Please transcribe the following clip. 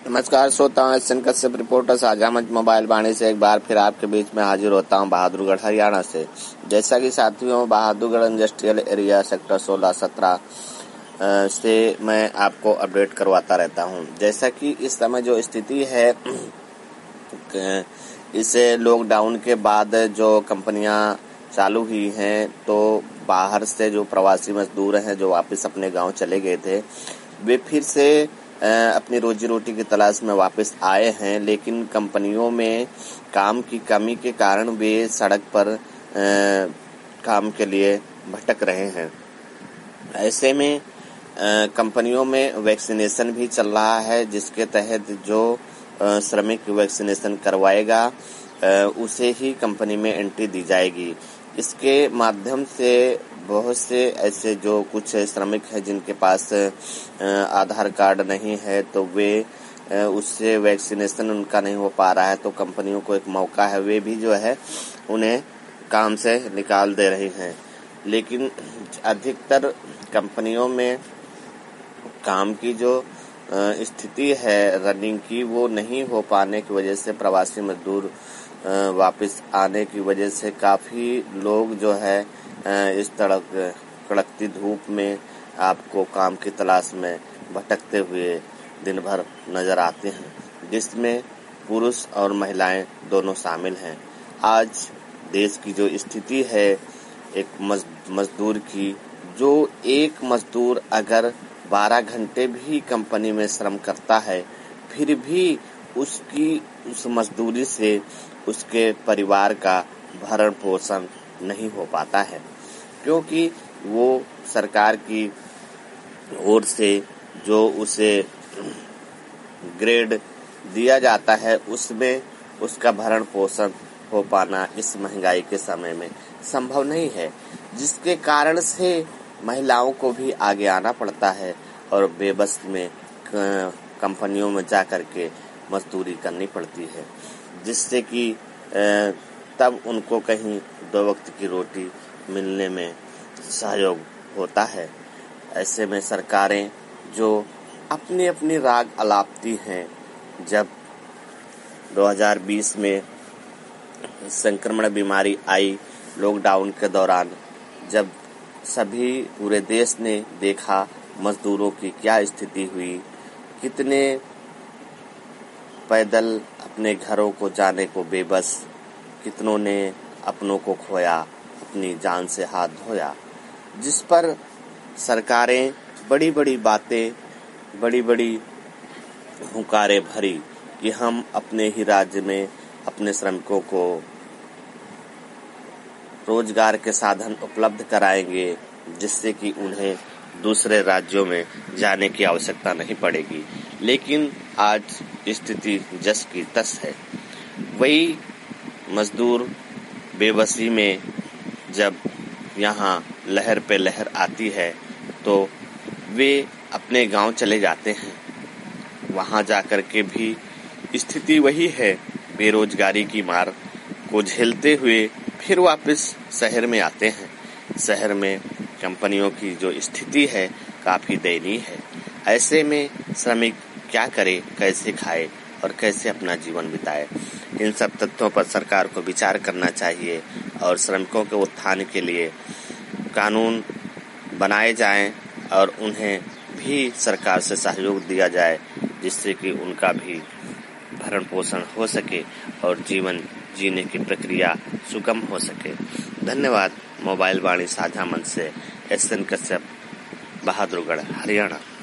नमस्कार श्रोताओं, SN Kashyap reporter साझा मंच मोबाइल वाणी से एक बार फिर आपके बीच में हाजिर होता हूं बहादुरगढ़ हरियाणा से। जैसा कि साथियों, बहादुरगढ़ इंडस्ट्रियल एरिया सेक्टर 16-17 से मैं आपको अपडेट करवाता रहता हूं। जैसा कि इस समय जो स्थिति है, इस लॉकडाउन के बाद जो कंपनियां चालू हुई हैं, तो बाहर से जो प्रवासी मजदूर हैं जो वापस अपने गांव चले गए थे, वे फिर से अपनी रोजी रोटी की तलाश में वापस आए हैं। लेकिन कंपनियों में काम की कमी के कारण वे सड़क पर काम के लिए भटक रहे हैं। ऐसे में कंपनियों में वैक्सीनेशन भी चल रहा है, जिसके तहत जो श्रमिक वैक्सीनेशन करवाएगा उसे ही कंपनी में एंट्री दी जाएगी। इसके माध्यम से बहुत से ऐसे जो कुछ श्रमिक हैं जिनके पास आधार कार्ड नहीं है, तो वे उससे वैक्सीनेशन उनका नहीं हो पा रहा है, तो कंपनियों को एक मौका है, वे भी जो है उन्हें काम से निकाल दे रही हैं। लेकिन अधिकतर कंपनियों में काम की जो स्थिति है रनिंग की, वो नहीं हो पाने की वजह से प्रवासी मजदूर वापस आने की वजह से काफी लोग जो है इस कड़कती धूप में आपको काम की तलाश में भटकते हुए दिन भर नजर आते हैं, जिसमें पुरुष और महिलाएं दोनों शामिल हैं। आज देश की जो स्थिति है एक मजदूर की, जो एक मजदूर अगर 12 घंटे भी कंपनी में श्रम करता है, फिर भी उस मजदूरी से उसके परिवार का भरण पोषण नहीं हो पाता है, क्योंकि वो सरकार की ओर से जो उसे ग्रेड दिया जाता है उसमें उसका भरण पोषण हो पाना इस महंगाई के समय में संभव नहीं है, जिसके कारण से महिलाओं को भी आगे आना पड़ता है और बेबस में कंपनियों में जाकर के मजदूरी करनी पड़ती है, जिससे कि तब उनको कहीं 2 वक्त की रोटी मिलने में सहयोग होता है। ऐसे में सरकारें जो अपनी अपनी राग अलापती हैं, जब 2020 में संक्रमण बीमारी आई लॉकडाउन के दौरान, जब सभी पूरे देश ने देखा मजदूरों की क्या स्थिति हुई, कितने पैदल अपने घरों को जाने को बेबस, कितनों ने अपनों को खोया, अपनी जान से हाथ धोया, जिस पर सरकारें बड़ी बड़ी बातें, बड़ी बड़ी हुंकारें भरी कि हम अपने ही राज्य में अपने श्रमिकों को रोजगार के साधन उपलब्ध कराएंगे, जिससे कि उन्हें दूसरे राज्यों में जाने की आवश्यकता नहीं पड़ेगी। लेकिन आज स्थिति जस की तस है। वही मजदूर बेबसी में जब यहाँ लहर पे लहर आती है, तो वे अपने गांव चले जाते हैं। वहां जाकर के भी स्थिति वही है, बेरोजगारी की मार को झेलते हुए फिर वापस शहर में आते हैं। शहर में कंपनियों की जो स्थिति है काफी दयनीय है। ऐसे में श्रमिक क्या करे, कैसे खाए और कैसे अपना जीवन बिताए, इन सब तथ्यों पर सरकार को विचार करना चाहिए और श्रमिकों के उत्थान के लिए कानून बनाए जाएं और उन्हें भी सरकार से सहयोग दिया जाए, जिससे कि उनका भी भरण पोषण हो सके और जीवन जीने की प्रक्रिया सुगम हो सके। धन्यवाद। मोबाइल वाणी साझा मंच से एसएन कश्यप, बहादुरगढ़, हरियाणा।